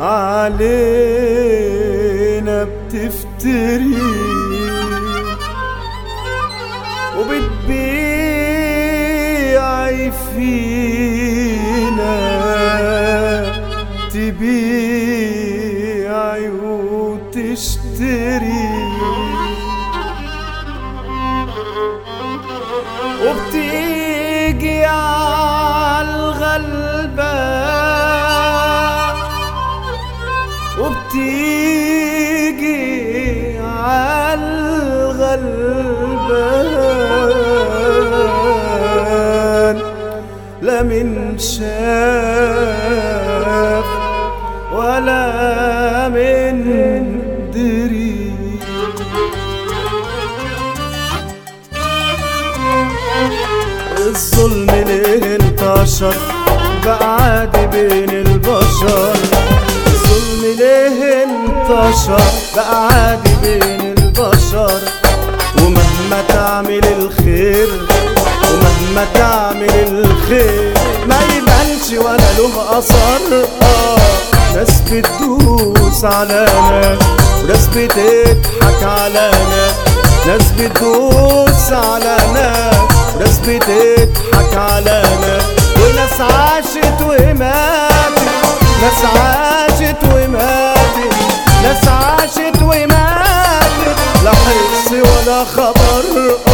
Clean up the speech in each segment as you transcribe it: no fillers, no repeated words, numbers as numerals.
علينا بتفتري وبتبيعي فينا، تبيعي وتشتري، وبتيجي عالغلبان، وبتيجي عالغلبان، لا من شاف ولا من دري. الظلم ليه انتشر بقى عادي بين البشر، الظلم ليه انتشر بقى عادي بين البشر، ومهما تعمل الخير ومهما تعمل الخير ما يبانش ولا له اثر. ناس بتدوس على ناس وناس بتضحك على ناس، ناس بتدوس على ناس وناس بتضحك على ناس، وناس عاشت وماتت، ناس عاشت وماتت، ناس عاشت وماتت، لا حس ولا خبر.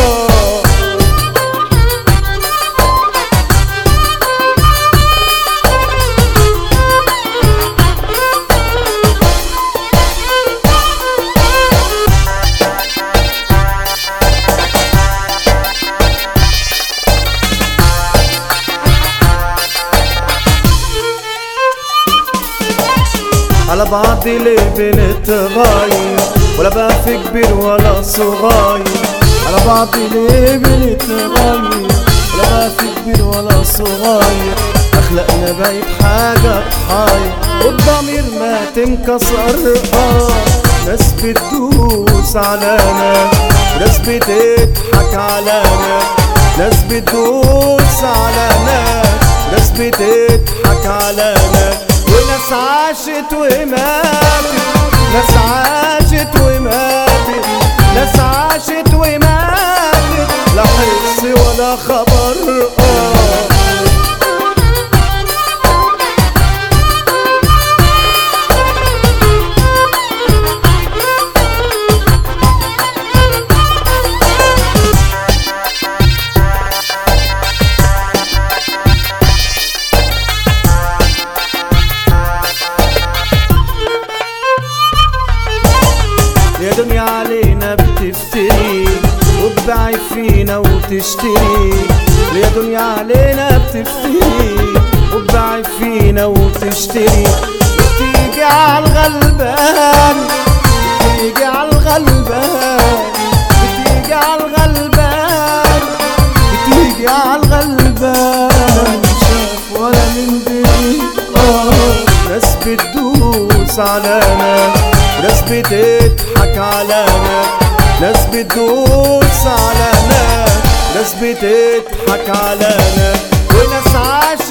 على بعض ليه بنتغير ولا بقى في كبير ولا صغير، على بعض ليه بنتغير ولا بقى في كبير ولا صغير، أخلاقنا بقت حاجة تحير والضمير ما تنكسر. ناس بتدوس على ناس وناس بتضحك على ناس، ناس بتدوس على ناس وناس بتضحك على ناس، وناس عاشت وماتت، ناس عاشت وماتت، ناس عاشت وماتت، لا حس ولا خبر. يا دنيا علينا بتفتري وتبيعي فينا وتشتري، يا دنيا علينا بتفتري وتبيعي فينا وتشتري، بتيجي عالغلبان، بتيجي عالغلبان، بتيجي عالغلبان، بتيجي عالغلبان، شاف ولا من دري. ناس بتدوس على ناس وناس بتضحك على ناس، ناس بتدوس على ناس، ناس بتضحك على ناس، وناس عاشت